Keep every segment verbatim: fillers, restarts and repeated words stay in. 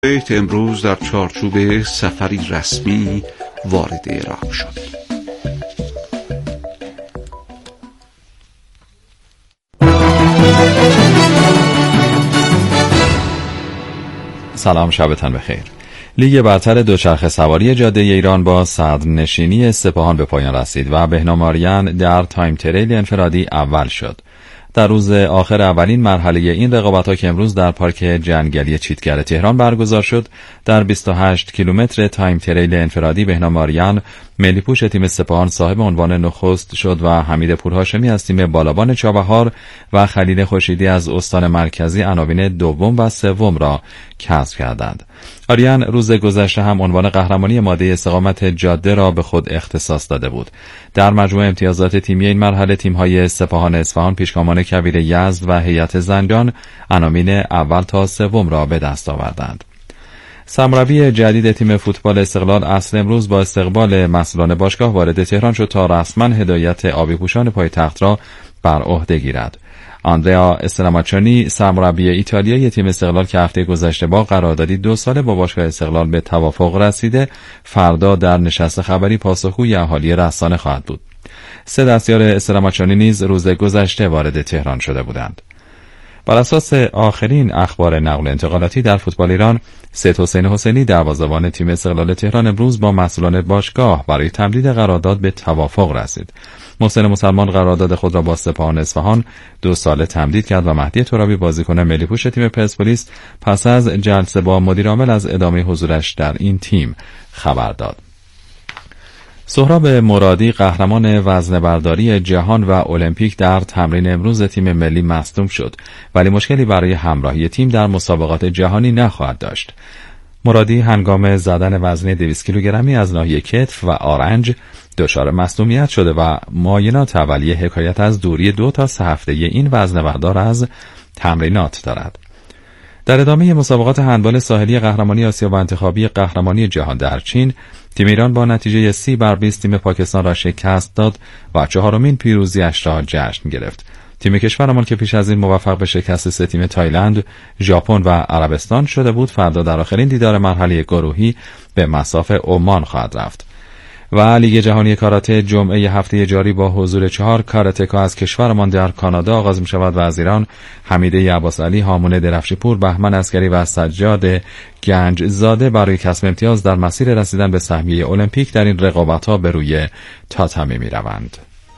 کویت امروز در چارچوب سفری رسمی وارد عراق شد. سلام، شبتان بخیر. لیگ برتر دوچرخه سواری جاده ایران با صدرنشینی سپاهان به پایان رسید و بهنام آریان در تایم تریل انفرادی اول شد. در روز آخر اولین مرحله این رقابت‌ها که امروز در پارک جنگلی چیتگر تهران برگزار شد، در بیست و هشت کیلومتر تایم تریل انفرادی بهنام آریان ملی پوش تیم سپاهان صاحب عنوان نخست شد و حمید پورهاشمی از تیم بالابان چابهار و خلیل خورشیدی از استان مرکزی عناوین دوم و سوم را کسب کردند. آریان روز گذشته هم عنوان قهرمانی ماده استقامت جاده را به خود اختصاص داده بود. در مجموع امتیازات تیمی این مرحله تیم‌های سپاهان اصفهان، پیشگامان کویر یزد و هیئت زنجان عناوین اول تا سوم را به دست آوردند. سرمربی جدید تیم فوتبال استقلال اصل امروز با استقبال مسئولان باشگاه وارد تهران شد تا رسما هدایت آبی پوشان پایتخت را بر عهده گیرد. آندریا استراماچونی سرمربی ایتالیایی تیم استقلال که هفته گذشته با قراردادی دو ساله با باشگاه استقلال به توافق رسیده، فردا در نشست خبری پاسخگوی اهالی رسانه خواهد بود. سه دستیار استراماچونی نیز روز گذشته وارد تهران شده بودند. بر اساس آخرین اخبار نقل و انتقالاتی در فوتبال ایران، سید حسین حسینی دروازه‌بان تیم استقلال تهران امروز با مسئولان باشگاه برای تمدید قرارداد به توافق رسید. محسن مسلمان قرارداد خود را با سپاهان اصفهان دو ساله تمدید کرد و مهدی ترابی بازیکن ملی پوش تیم پرسپولیس پس از جلسه با مدیر عامل از ادامه حضورش در این تیم خبر داد. سهراب مرادی قهرمان وزنه‌برداری جهان و المپیک در تمرین امروز تیم ملی مصدوم شد، ولی مشکلی برای همراهی تیم در مسابقات جهانی نخواهد داشت. مرادی هنگام زدن وزنه دویست کیلوگرمی از ناحیه کتف و آرنج دچار مصدومیت شده و معاینات اولیه حکایت از دوری دو تا سه هفته این وزنه‌بردار از تمرینات دارد. در ادامه مسابقات هندبال ساحلی قهرمانی آسیا و انتخابی قهرمانی جهان در چین، تیم ایران با نتیجه سی بر بیست تیم پاکستان را شکست داد و چهارمین پیروزی‌اش را جشن گرفت. تیم کشورمان که پیش از این موفق به شکست سه تیم تایلند، ژاپن و عربستان شده بود، فردا در آخرین دیدار مرحله گروهی به مصاف عمان خواهد رفت. و لیگ جهانی کاراته جمعه هفته جاری با حضور چهار کاراتکا از کشورمان در کانادا آغاز می شود و از ایران حمیده عباس علی، هامون درفشیپور، بهمن عسکری و سجاد گنج زاده برای کسب امتیاز در مسیر رسیدن به سهمیه المپیک در این رقابت‌ها به روی تاتمی می روند.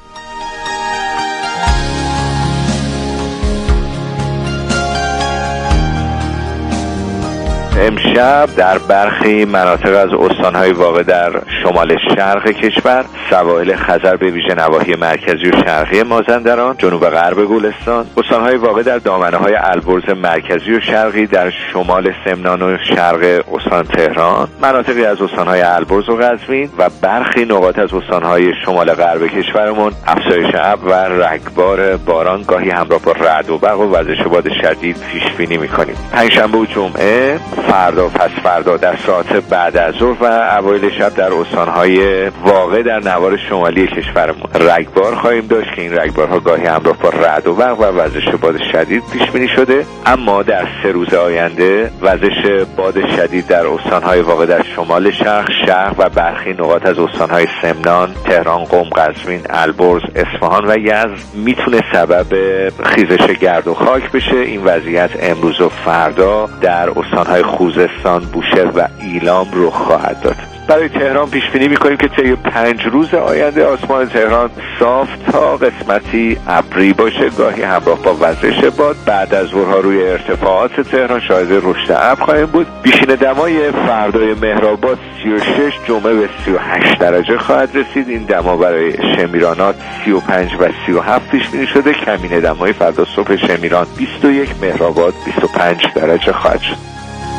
امشب در برخی مناطق از استان‌های واقع در شمال شرق کشور، سواحل خزر به ویژه نواحی مرکزی و شرقی مازندران، جنوب غرب گلستان، استان‌های واقع در دامنه‌های البرز مرکزی و شرقی در شمال سمنان و شرق استان تهران، مناطقی از استان‌های البرز و قزوین و برخی نقاط از استان‌های شمال غرب کشورمون افزایش ابر و رگبار باران گاهی همراه با رعد و برق و وزش باد شدید پیش بینی می‌کنیم. پنجشنبه و جمعه، فردا پس فردا در ساعت بعد از ظهر و اوایل شب در استان‌های واقع در نوار شمالی کشورمون رگبار خواهیم داشت که این رگبارها گاهی همراه با رعد و برق و وزش باد شدید پیش بینی شده. اما در سه روز آینده وزش باد شدید در استان‌های واقع در شمال شرق، شرق و برخی نقاط از استان‌های سمنان، تهران، قم، قزوین، البرز، اصفهان و یزد میتونه سبب خیزش گرد و خاک بشه. این وضعیت امروز و فردا در استان‌های خوزستان، بوشهر و ایلام رخ خواهد داد. برای تهران پیش بینی می‌کنیم که طی پنج روز آینده آسمان تهران صاف تا قسمتی ابری باشه، گاهی همراه با وزش باد. بعد از ظهرها روی ارتفاعات تهران شاهد رشد ابر خواهیم بود. بیشین دمای فردای مهرآباد سی و شش، جمعه به سی و هشت درجه خواهد رسید. این دما برای شمیرانات سی و پنج و سی و هفت پیش بینی شده. کمین دمای فردا صبح شمیران بیست و یک، مهرآباد بیست و پنج درجه خواهد شد.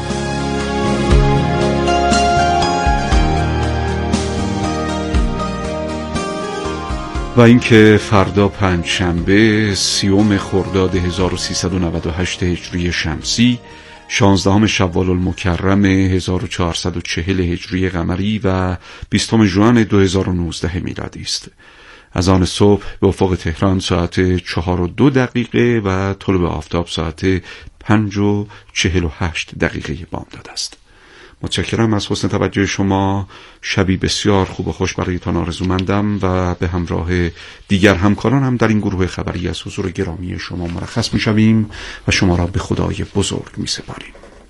و اینکه فردا پنجشنبه سیوم خرداد هزار و سیصد و نود و هشت هجری شمسی، شانزدهم شوال المکرم هزار و چهارصد و چهل هجری قمری و بیستم ژوئن دو هزار و نوزده میلادی است. از آن صبح به افق تهران ساعت چهار و دو دقیقه و طلوع آفتاب ساعت پنج و چهل و هشت دقیقه بامداد است. متشکرم از حسن توجه شما. شبی بسیار خوب و خوش برایتان آرزومندم و به همراه دیگر همکارانم در این گروه خبری از حضور گرامی شما مرخص می شویم و شما را به خدای بزرگ می سپاریم.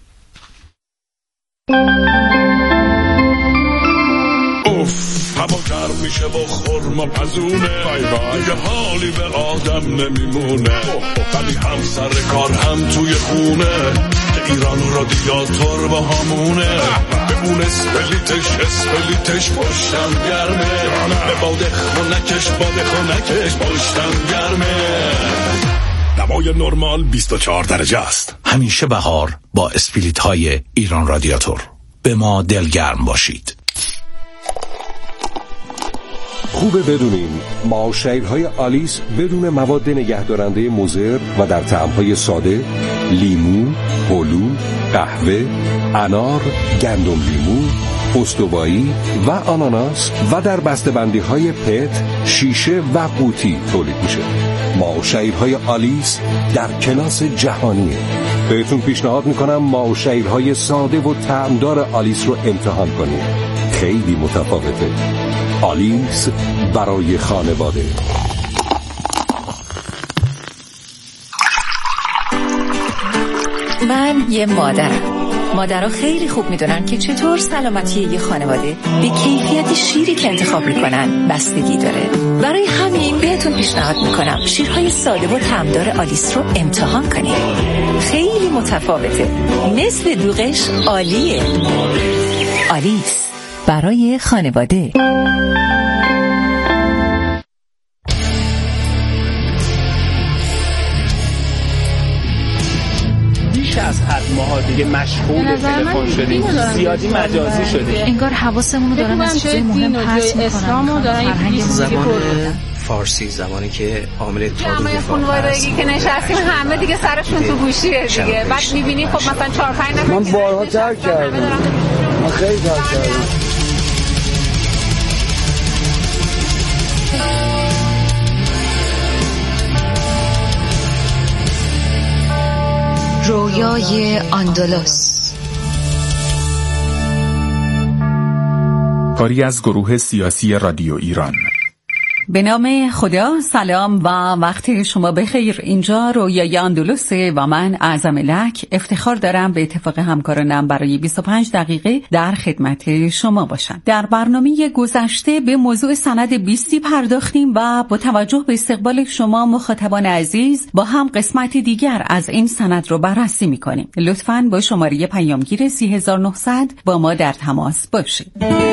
اوف هوا گرم میشه با خورما پزونه، دیگه حالی به آدم نمیمونه، ولی هم سر کار هم توی خونه، ایران رادیاتور با همونه، به اون اسپلیتش اسپلیتش پشتم گرمه، به باده خونکش باده خونکش پشتم گرمه. دمای نرمال بیست و چهار درجه است. همیشه بهار با اسپلیت های ایران رادیاتور. به ما دلگرم باشید. خوبه بدونین معاشرهای آلیس بدون مواد نگهدارنده مضر و در طعم‌های ساده، لیمو، هلو، قهوه، انار، گندم لیمو، استوایی و آناناس و در بسته‌بندی‌های پت، شیشه و قوطی تولید میشه. معاشرهای آلیس در کلاس جهانیه. بهتون پیشنهاد میکنم معاشرهای ساده و طعمدار آلیس رو امتحان کنید. خیلی متفاوته. آلیس برای خانواده. من یه مادرم. مادرها خیلی خوب میدونن که چطور سلامتی یه خانواده به کیفیت شیری که انتخاب میکنن بستگی داره. برای همین بهتون پیشنهاد میکنم شیرهای ساده و طعمدار آلیس رو امتحان کنید. خیلی متفاوته. نصف دوغش عالیه. آلیس برای خانواده. بیش از حد ماها دیگه مشغول تلفن شدیم، زیادی مجازی شدیم. انگار حواسمون رو دارن از چیزای مهم پرس میکنن. زبان فارسی زبانی که عامل تاریخی خانوادگی که نشستیم همه دیگه سرشون تو گوشیه دیگه. بعد میبینی خب مثلا چهار پنج نفر. من بارها ترک کردم. من خیلی ترک کردم. رویای اندلس، کاری از گروه سیاسی رادیو ایران. به نام خدا. سلام و وقت شما بخیر. اینجا رویای اندلسه و من اعظم لک افتخار دارم به اتفاق همکارانم برای بیست و پنج دقیقه در خدمت شما باشم. در برنامه گذشته به موضوع سند بیستی پرداختیم و با توجه به استقبال شما مخاطبان عزیز با هم قسمت دیگر از این سند رو بررسی می‌کنیم. لطفاً با شماره پیامگیر سی هزار و نهصد با ما در تماس باشید.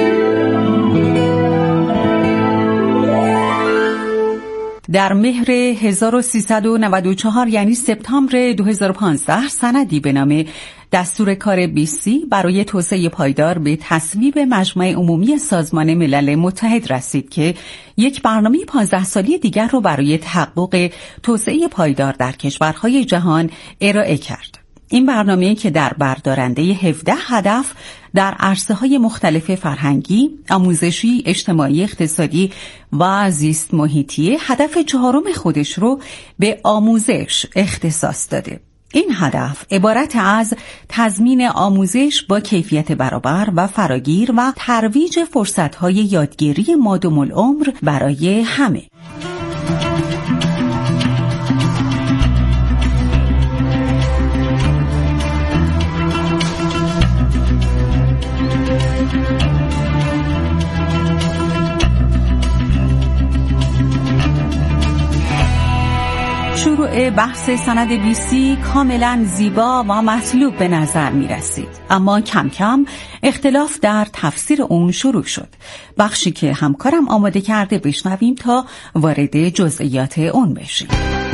در مهر هزار و سیصد و نود و چهار یعنی سپتامبر دو هزار و پانزده سندی به نام دستور کار بیستی برای توسعه پایدار به تصویب مجمع عمومی سازمان ملل متحد رسید که یک برنامه پانزده سالی دیگر رو برای تحقق توسعه پایدار در کشورهای جهان ارائه کرد. این برنامه که در بر دارنده هفده هدف در عرصه‌های مختلف فرهنگی، آموزشی، اجتماعی، اقتصادی و زیست محیطی، هدف چهارم خودش رو به آموزش اختصاص داده. این هدف عبارت از تضمین آموزش با کیفیت برابر و فراگیر و ترویج فرصت‌های یادگیری مادام العمر برای همه. شروع بحث سند بیستی کاملا زیبا و مطلوب به نظر می رسید، اما کم کم اختلاف در تفسیر اون شروع شد. بخشی که همکارم آماده کرده بشنویم تا وارد جزئیات اون بشیم.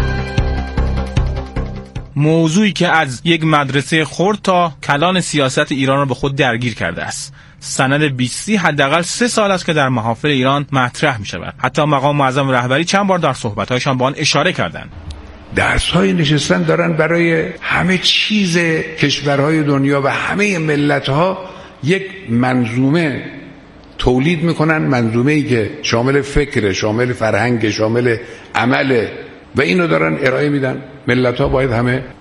موضوعی که از یک مدرسه خرد تا کلان سیاست ایران را به خود درگیر کرده است. سند بیستی حداقل سه سال است که در محافل ایران مطرح می شود. حتی مقام معظم رهبری چند بار در صحبت‌هایشان به آن اشاره کردند. درس‌های نشستن دارن برای همه چیز کشورهای دنیا و همه ملت‌ها یک منظومه تولید میکنن، منظومه‌ای که شامل فکر، شامل فرهنگ، شامل عمل و اینو دارن ارائه میدن. ملت‌ها باید همه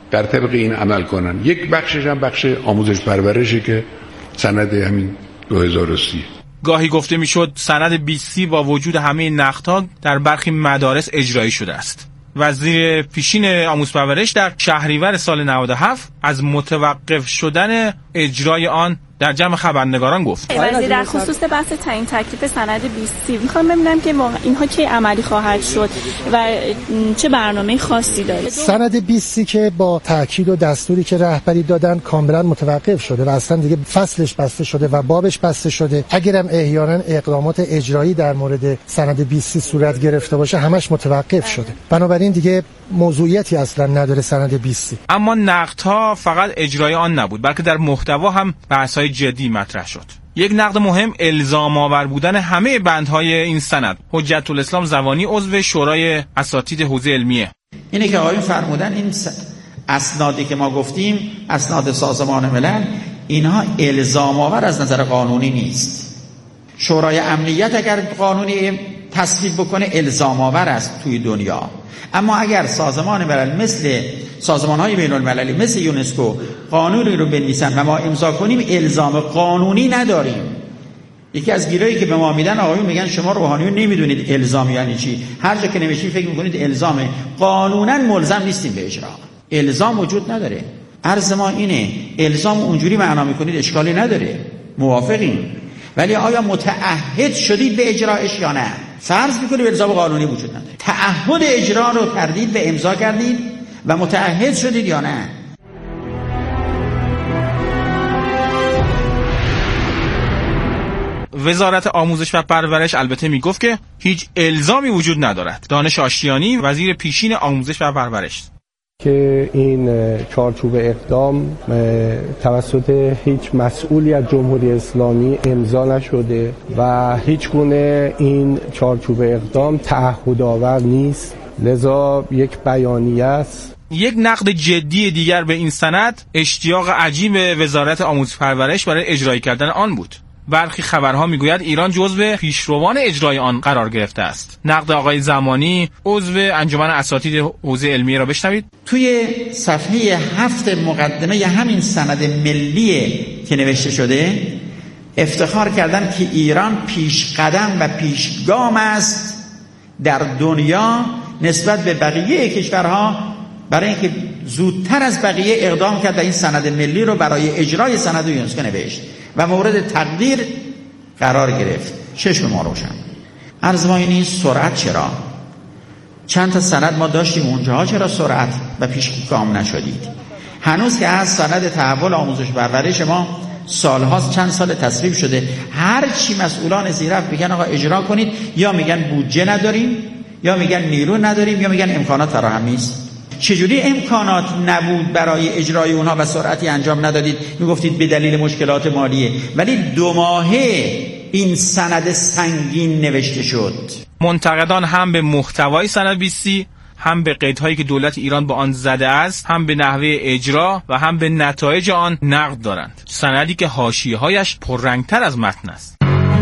در طبق این عمل کنن. یک بخشش هم بخش آموزش پرورشی که سند همین دو هزار و سی. گاهی گفته میشد سند بیست سی با وجود همه نقدها در برخی مدارس اجرایی شده است. وزیر پیشین آموزش پرورش در شهریور سال نود و هفت از متوقف شدن اجرای آن در جمع خبرنگاران گفت. وزیر در خصوص بحث تعیین تکلیف سند بیست سی میخوام ببینم که اینها چه عملی خواهد شد و چه برنامه خاصی داره. سند بیست سی که با تاکید و دستوری که رهبری دادن کاملا متوقف شده و اصلا دیگه فصلش بسته شده و بابش بسته شده. اگرم احیانا اقدامات اجرایی در مورد سند بیست سی صورت گرفته باشه همش متوقف شده. بنابراین دیگه موضوعیتی اصلا نداره سند بیست سی. اما نقدها فقط اجرای آن نبود، بلکه در محتوا هم بحث‌های جدی مطرح شد. یک نقد مهم الزام آور بودن همه بندهای این سند. حجت الاسلام زوانی عضو شورای اساتید حوزه علمیه. اینه که آقایون فرمودن این اسنادی که ما گفتیم، اسناد سازمان ملل، اینها الزام آور از نظر قانونی نیست. شورای امنیت اگر قانونی تصویب بکنه الزام آور است توی دنیا. اما اگر سازمان ملل مثل سازمان‌های بین‌المللی مثل یونسکو قانونی رو بنویسن و ما امضا کنیم الزام قانونی نداریم. یکی از گیرایی که به ما میدن آقایون میگن شما روحانیون نمیدونید الزام یعنی چی، هر جا که نوشتید فکر میکنید الزامه، قانونا ملزم نیستیم به اجرا. الزام وجود نداره. عرض ما اینه الزام اونجوری معنا میکنید اشکالی نداره، موافقیم، ولی آیا متعهد شدید به اجراش یا نه؟ فرض میکنید الزام قانونی وجود نداره، تعهد اجرا رو کردید به امضا کردید و متعهد شدید یا نه؟ وزارت آموزش و پرورش البته میگفت که هیچ الزامی وجود ندارد. دانش آشتیانی وزیر پیشین آموزش و پرورش که این چارچوب اقدام توسط هیچ مسئولی از جمهوری اسلامی امضا نشده و هیچ گونه این چارچوب اقدام تعهدآور نیست، لذا یک بیانیه است. یک نقد جدی دیگر به این سند اشتیاق عجیب وزارت آموزش و پرورش برای اجرایی کردن آن بود. برخی خبرها میگوید ایران جزو پیشروان اجرای آن قرار گرفته است. نقد آقای زمانی عضو انجمن اساتید حوزه علمیه را بشنوید. توی صفحه هفت مقدمه همین سند ملی که نوشته شده افتخار کردن که ایران پیش قدم و پیشگام است در دنیا نسبت به بقیه کشورها برای اینکه زودتر از بقیه اقدام کرد و این سند ملی رو برای اجرای سند یونسکو نوشت و مورد تقدیر قرار گرفت. چشم ما روشن. عرض ما اینه سرعت چرا؟ چند تا سند ما داشتیم اونجاها، چرا سرعت و پیشگام نشدید؟ هنوز که از سند تحول آموزش پرورش ما سالهاست، چند سال تصویب شده، هر چی مسئولان زیرفت میگن آقا اجرا کنید، یا میگن بودجه نداریم، یا میگن نیرو نداریم، یا میگن امکانات فراهم نیست. چجوری امکانات نبود برای اجرای اونها و سرعتی انجام ندادید؟ میگفتید به دلیل مشکلات مالیه، ولی دو ماهه این سند سنگین نوشته شد. منتقدان هم به محتوای سند بیست سی، هم به قیدهایی که دولت ایران با آن زده است، هم به نحوه اجرا و هم به نتایج آن نقد دارند. سندی که حاشیه‌هایش پررنگتر از متن است.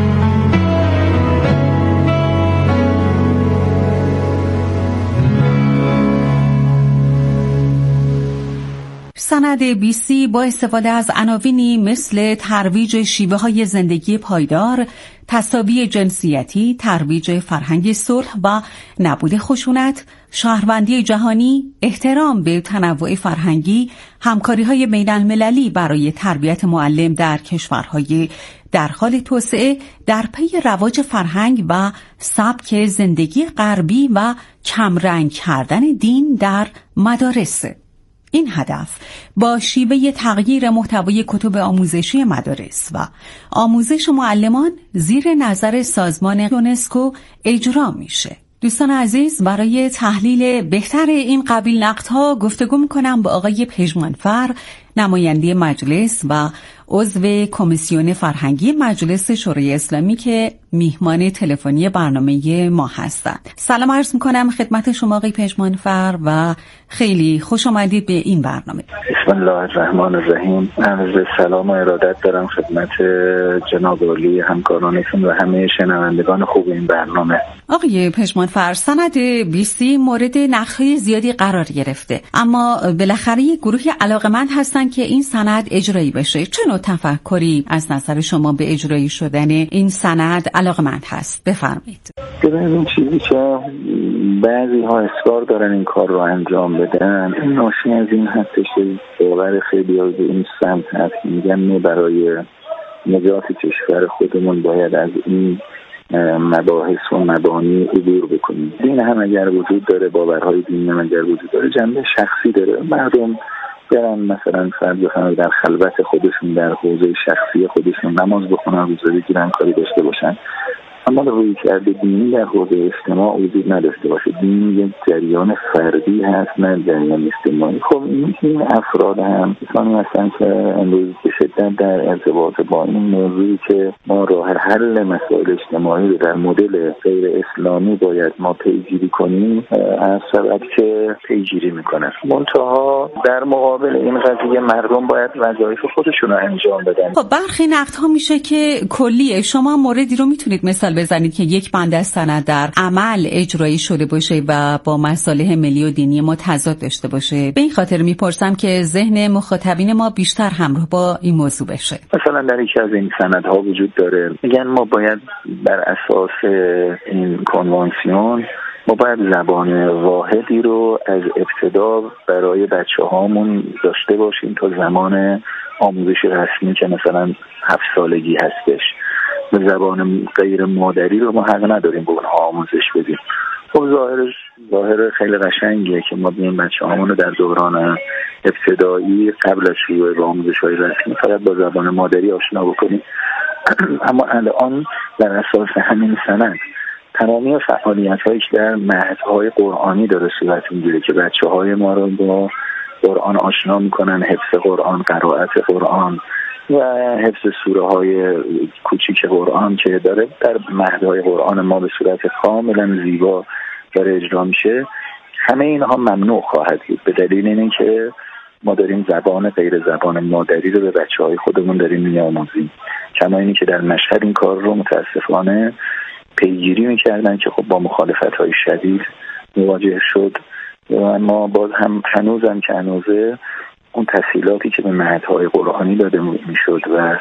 سند بیست سی با استفاده از عناوینی مثل ترویج شیوه های زندگی پایدار، تساوی جنسیتی، ترویج فرهنگ صلح و نبود خشونت، شهروندی جهانی، احترام به تنوع فرهنگی، همکاری‌های بین‌المللی برای تربیت معلم در کشورهای در حال توسعه در پی رواج فرهنگ و سبک زندگی غربی و کمرنگ کردن دین در مدارس. این هدف با شیوه تغییر محتوای کتب آموزشی مدارس و آموزش معلمان زیر نظر سازمان یونسکو اجرا میشه. دوستان عزیز، برای تحلیل بهتر این قبیل نقدها گفتگو میکنم با آقای پژمانفر، نماینده مجلس و عضو کمیسیون فرهنگی مجلس شورای اسلامی که میهمان تلفنی برنامه ما هستند. سلام عرض میکنم خدمت شما آقای پژمانفر و خیلی خوش آمدید به این برنامه. بسم الله الرحمن الرحیم. عرض سلام و ارادت دارم خدمت جناب عالی همکارانتون و همه شنوندگان خوب این برنامه. آقای پژمانفر، سند بیستی مورد نقدهای زیادی قرار گرفته، اما بالاخره یک گروه علاقه‌مند هستن که این سند اجرایی بشه. چه نوع تفکری از نظر شما به اجرایی شدن این سند علاقه‌مند هست؟ بفرمایید. این چیزی که بعضی ها اصرار دارن این کار رو انجام بدن، این ناشی از این هستش که باور خیلی از این سمت هست، میگن ما برای نجات کشور خودمون باید از این مباحث و مبانی عبور بکنیم. دین هم اگر وجود داره، باورهای دینی هم اگر وجود داره، جنبه شخصی داره. مردم برن مثلا فرض بکنن در خلوت خودشون در حوزه شخصی خودشون نماز بخونن، روزه بگیرن، کاری داشته باشن، اما روی کرده دینی در حوزه اجتماع وجود نداشته باشه. دین یک جریان فردی هست، نه جریان اجتماعی. خب این, این افراد هم کسانی هستن که امروز به شدت در ارتباط با این موضوعی که ما راه حل مسائل اجتماعی رو در مدل غیر اسلامی باید ما پیگیری کنیم، از شود که پیگیری میکنن. منتها در مقابل این قضیه مردم باید وظایف خودشون رو انجام بدن. خب برخی نقدها میشه که کلیه، شما موردی رو میتونید مثال بزنید که یک بند از سند در عمل اجرایی شده باشه و با مصالح ملی و دینی ما تضاد داشته باشه؟ به این خاطر میپرسم که ذهن مخاطبین ما بیشتر همراه با این موضوع بشه. مثلا در یکی از این سندها وجود داره، میگن ما باید بر اساس این کنوانسیون ما باید زبان واحدی رو از ابتدا برای بچه هامون داشته باشیم تا زمان آموزش رسمی که مثلا هفت سالگی هستش. زبان غیر مادری رو ما حق نداریم به اونها آموزش بدیم. خب ظاهرش ظاهر خیلی قشنگیه که ما بیم بچه هامون رو در دوران ابتدایی قبل از شروع به آموزش های رسمی فقط با زبان مادری آشنا بکنیم. اما الان در اساس همین سند تمامی فعالیت هایی که در مهدهای قرآنی داره صورت میگیره که بچه های ما رو با قرآن آشنا میکنن، حفظ قرآن، قرائت قرآن و حفظ سوره های کوچیک قرآن که داره در مهدهای قرآن ما به صورت کاملا زیبا داره اجرا میشه، همه اینها ممنوع خواهد بود به دلیل اینکه ما داریم زبان غیر زبان مادری رو به بچه های خودمون داریم میاموزیم. کما اینی که در مشهد این کار رو متاسفانه پیگیری میکردن که خب با مخالفت های شدید مواجه شد و ما باز هم هنوزم که هنوزه اون تسهیلاتی که به مهدهای قرآنی داده میشد و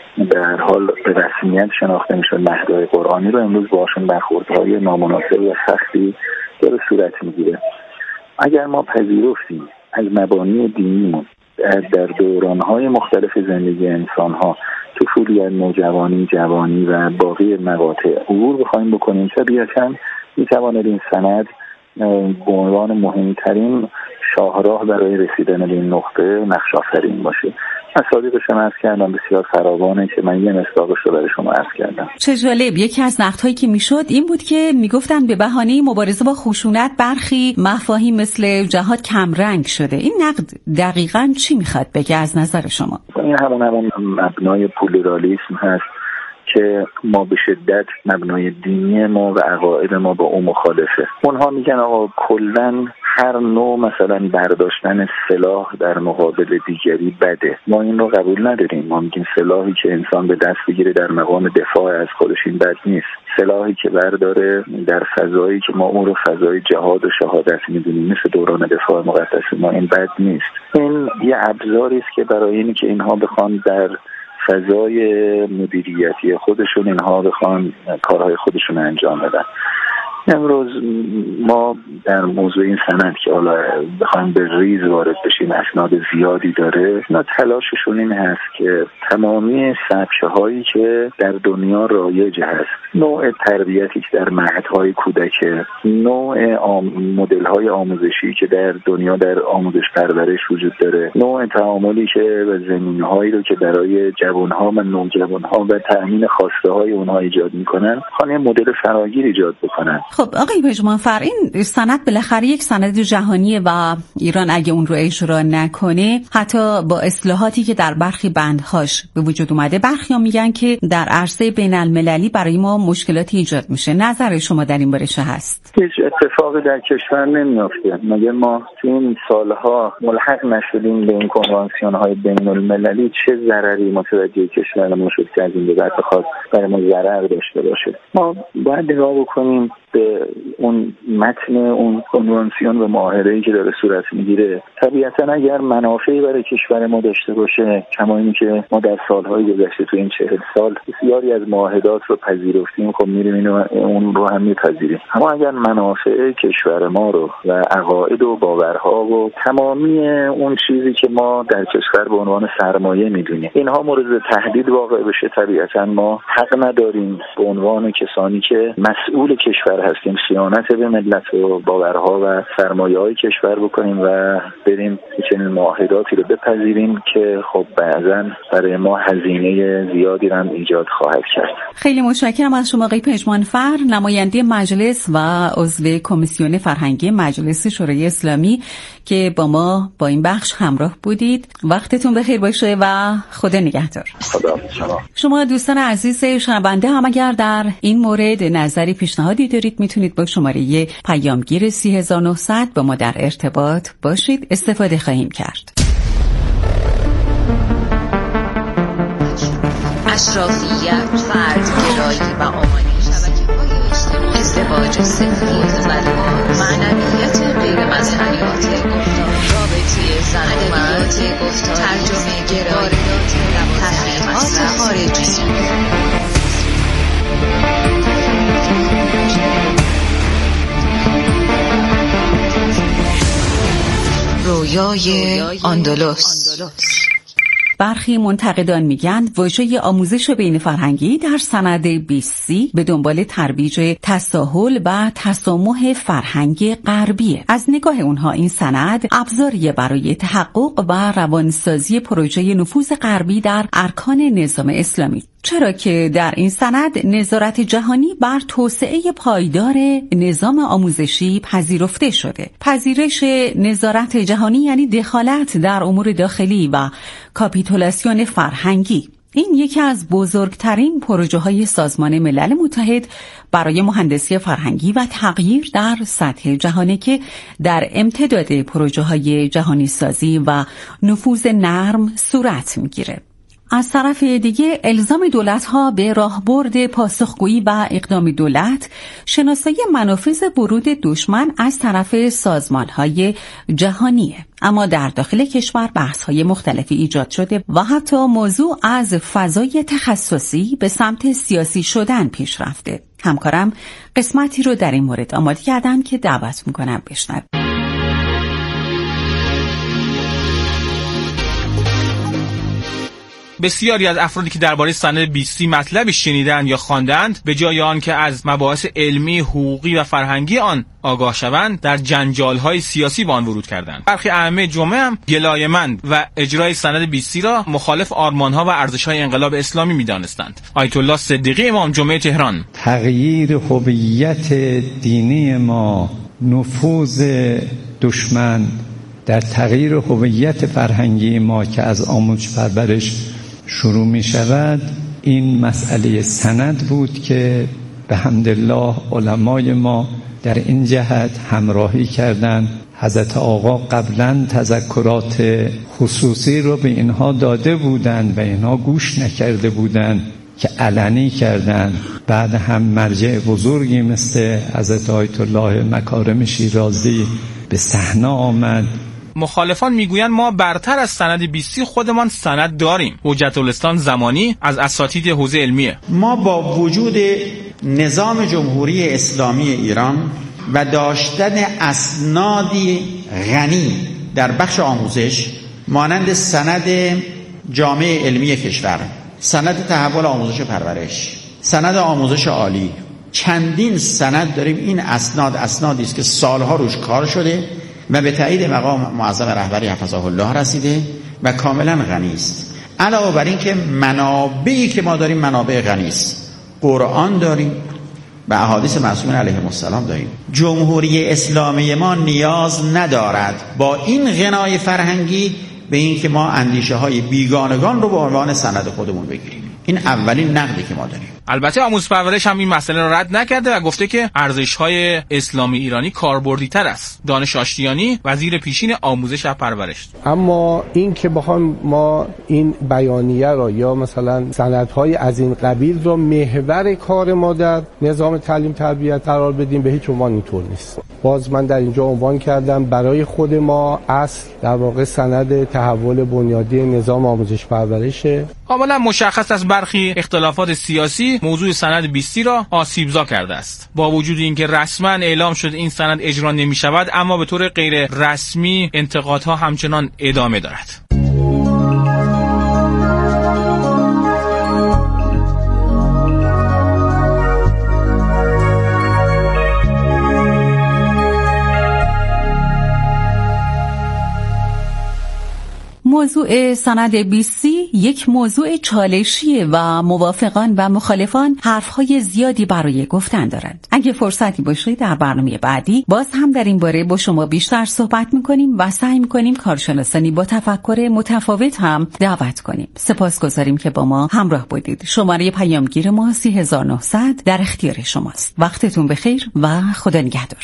در حال به رسمیت شناخته میشد مهدهای قرآنی رو امروز باشون برخوردهای نامناسب و سختی داره صورت میگیره. اگر ما پذیرفتیم از مبانی دینیمون در دورانهای مختلف زندگی انسانها، طفولیت، نوجوانی، جوانی و باقی مقاطع عبور بخوایم بکنیم، طبیعتاً میتواند این سند به عنوان مهمترین شاهراه برای رسیدن به این نقطه نقش آفرین باشه. مصادیقش هم عرض کردم بسیار فراوانه که من یه مصداقش رو برای شما عرض کردم. چه جالب. یکی از نقدهایی که میشد این بود که میگفتن به بهانه مبارزه با خشونت برخی مفاهیم مثل جهاد کمرنگ شده. این نقد دقیقاً چی میخواد بگه از نظر شما؟ این همون همون مبنای پلورالیسم هست که ما به شدت مبنای دینی ما و عقاید ما با اون مخالفه. اونها میگن آقا کلن هر نوع مثلا برداشتن سلاح در مقابل دیگری بده. ما این رو قبول نداریم. ما میگیم سلاحی که انسان به دست بگیره در مقام دفاع از خودش این بد نیست. سلاحی که برداره در فضایی که ما اون رو فضای جهاد و شهادت میدونیم مثل دوران دفاع مقدس ما این بد نیست. این یه ابزاری است که برای اینی که اینها بخوان در فضای مدیریتی خودشون اینها بخوان کارهای خودشون انجام بدن. امروز ما در موضوع این سند که حالا بخوایم به ریز وارد بشیم، اسناد زیادی داره، اینا تلاششون این هست که تمامی سبکه هایی که در دنیا رایج هست، نوع تربیتی که در مهدهای کودک، نوع آم... مدل های آموزشی که در دنیا در آموزش پرورش وجود داره، نوع تعاملی که و زمینه هایی رو که برای جوان ها و نوجوان ها و تأمین خواسته های اونها ایجاد میکنن، خانه مدل فراگیر ایجاد بکنن. خب آقای پژمانفر، این سند بالاخره یک سند جهانیه و ایران اگه اون رو اجرا نکنه، حتی با اصلاحاتی که در برخی بندهاش به وجود اومده، برخی‌ها میگن که در عرصه بین المللی برای ما مشکلاتی ایجاد میشه. نظر شما در این باره چه هست؟ هیچ اتفاقی در کشور نمیافته مگه ما تو این سالها ملحق نشدیم به این کنوانسیون‌های بین المللی، چه ضرری متوجه کشورمون شد که از این به بعد خاص برای ما ضرر داشته باشه. ما باید نگاه بکنیم به اون متن اون کنوانسیون و معاهده‌ای که داره صورت میگیره. طبیعتاً اگر منافعی برای کشور ما داشته باشه، کما اینکه ما در سالهای گذشته تو این چهل سال بسیاری از معاهدات رو پذیرفتیم، خب می‌ریم اون رو هم می‌پذیریم. اما اگر منافع کشور ما رو و عقاید و باورها و تمامی اون چیزی که ما در کشور به عنوان سرمایه می‌دونیم اینها مورد تهدید واقع بشه، طبیعتاً ما حق نداریم به عنوان کسانی که مسئول کشور هستیم خیانت به ملت و باورها و سرمایه‌های کشور بکنیم و بریم چنین معاهداتی رو بپذیریم که خب بعضاً برای ما هزینه زیادی هم ایجاد خواهد کرد. خیلی متشکرم از شما آقای پژمانفر، نماینده مجلس و عضو کمیسیون فرهنگی مجلس شورای اسلامی که با ما با این بخش همراه بودید. وقتتون بخیر باشه و خدا نگهدار. خدا شما. شما دوستان عزیز شنونده هم اگر در این مورد نظری پیشنهادی دارید میتونید با شماره پیامگیر سی هزار و نهصد با ما در ارتباط باشید، استفاده خواهیم کرد. اشرافیت، فردگرایی و آمانی، ازدواج سفید، معنویت غیر مذهبیات، رابطه زن و مرد، ترجمه گرایی، تحریمات خارجی. رویای اندلس. برخی منتقدان میگن واژه آموزش بین فرهنگی در سند بیست سی به دنبال ترویج تساهل و تسامح فرهنگ غربیه. از نگاه اونها این سند ابزاریه برای تحقق و روانسازی پروژه نفوذ غربی در ارکان نظام اسلامی، چرا که در این سند نظارت جهانی بر توسعه پایدار نظام آموزشی پذیرفته شده. پذیرش نظارت جهانی یعنی دخالت در امور داخلی و کاپیتولاسیون فرهنگی. این یکی از بزرگترین پروژه های سازمان ملل متحد برای مهندسی فرهنگی و تغییر در سطح جهانی که در امتداد پروژه های جهانی سازی و نفوذ نرم صورت میگیره. از طرف دیگه الزام دولت‌ها به راهبرد پاسخگویی و اقدام دولت شناسایی منافذ ورود دشمن از طرف سازمان‌های جهانیه. اما در داخل کشور بحث‌های مختلفی ایجاد شده و حتی موضوع از فضای تخصصی به سمت سیاسی شدن پیش رفته. همکارم قسمتی رو در این مورد آماده کردم که دعوت می‌کنم بشنوید. بسیاری از افرادی که درباره سند بیست مطلبی شنیدند یا خواندند، به جای آن که از مباحث علمی، حقوقی و فرهنگی آن آگاه شوند، در جنجال‌های سیاسی با آن ورود کردند. برخی ائمه جمعه هم گلایه‌مند و اجرای سند بیست را مخالف آرمان‌ها و ارزش‌های انقلاب اسلامی می‌دانستند. آیت الله صدیقی امام جمعه تهران: تغییر هویت دینی ما، نفوذ دشمن در تغییر هویت فرهنگی ما که از آموزش پرورش شروع می شود، این مسئله سند بود که به حمدالله علمای ما در این جهت همراهی کردند. حضرت آقا قبلا تذکرات خصوصی رو به اینها داده بودند و اینها گوش نکرده بودند که علنی کردند. بعد هم مرجع بزرگی مثل حضرت آیت الله مکارم شیرازی به صحنه آمد. مخالفان میگویند ما برتر از سند بیست خودمان سند داریم. حجت الاسلام زمانی از اساتید حوزه علمیه: ما با وجود نظام جمهوری اسلامی ایران و داشتن اسنادی غنی در بخش آموزش مانند سند جامعه علمی کشور، سند تحول آموزش پرورش، سند آموزش عالی، چندین سند داریم. این اسناد اسنادی است که سالها روش کار شده و به تایید مقام معظم رهبری حفظه الله رسیده و کاملا غنی است. علاوه بر این که منابعی که ما داریم منابع غنی است. قرآن داریم، و احادیث معصومین علیهم السلام داریم. جمهوری اسلامی ما نیاز ندارد با این غنای فرهنگی به این که ما اندیشه های بیگانگان رو به عنوان سند خودمون بگیریم. این اولین نقدی که ما داریم. البته آموزش پرورش هم این مسئله را رد نکرده و گفته که ارزش‌های اسلامی ایرانی کاربردی‌تر است. دانش آشتیانی وزیر پیشین آموزش و پرورش. اما این که بخوام ما این بیانیه را یا مثلا سندهای از این قبیل را محور کار ما در نظام تعلیم تربیت قرار بدیم، به هیچ عنوان اینطور نیست. باز من در اینجا عنوان کردم برای خود ما اصل در واقع سند تحول بنیادی نظام آموزش پرورشه. کاملا مشخص است برخی اختلافات سیاسی موضوع سند بیستی را آسیبزا کرده است. با وجود اینکه رسما اعلام شد این سند اجرا نمی شود، اما به طور غیر رسمی انتقادها همچنان ادامه دارد. موضوع سند بیستی یک موضوع چالشیه و موافقان و مخالفان حرفهای زیادی برای گفتن دارند. اگه فرصتی باشه در برنامه بعدی باز هم در این باره با شما بیشتر صحبت میکنیم و سعی میکنیم کارشناسانی با تفکر متفاوت هم دعوت کنیم. سپاسگزاریم که با ما همراه بودید. شماره پیامگیر ما سه هزار و نهصد در اختیار شماست. وقتتون بخیر و خدا نگهدار.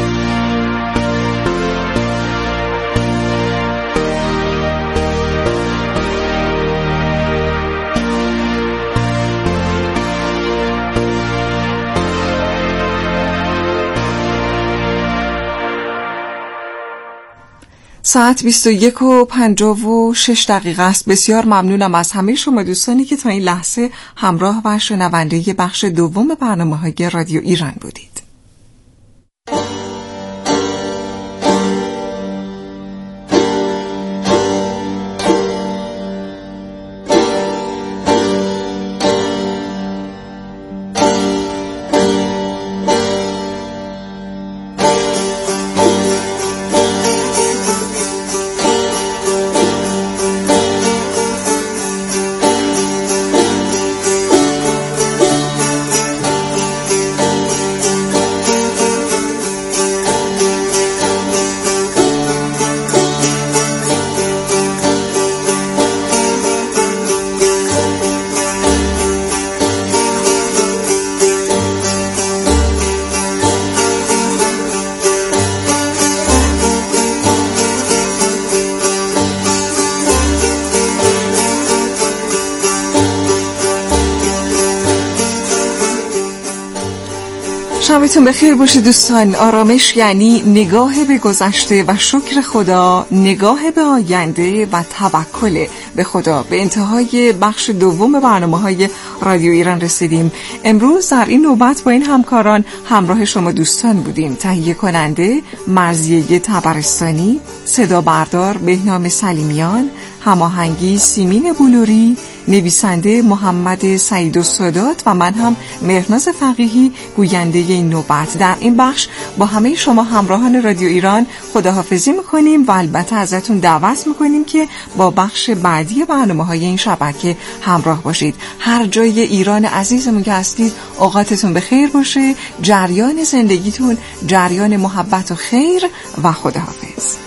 ساعت بیست و یک و پنجاه و شش دقیقه است. بسیار ممنونم از همه شما دوستانی که تا این لحظه همراه و شنونده بخش دوم برنامه‌های رادیو ایران بودید. شبتون بخیر باشه دوستان. آرامش یعنی نگاه به گذشته و شکر خدا، نگاه به آینده و توکل به خدا. به انتهای بخش دوم برنامه‌های رادیو ایران رسیدیم. امروز در این نوبت با این همکاران همراه شما دوستان بودیم. تهیه کننده مرضیه طبرستانی، صدا بردار بهنام سلیمیان، هماهنگی سیمین بلوری، نویسنده محمد سعید السادات و من هم مهرناز فقیهی گوینده این نوبت. در این بخش با همه شما همراهان رادیو ایران خداحافظی میکنیم و البته ازتون دعوت میکنیم که با بخش بعدی برنامه‌های این شبکه همراه باشید. هر جای ایران عزیزمون که هستید اوقاتتون بخیر باشه، جریان زندگیتون جریان محبت و خیر و خداحافظ.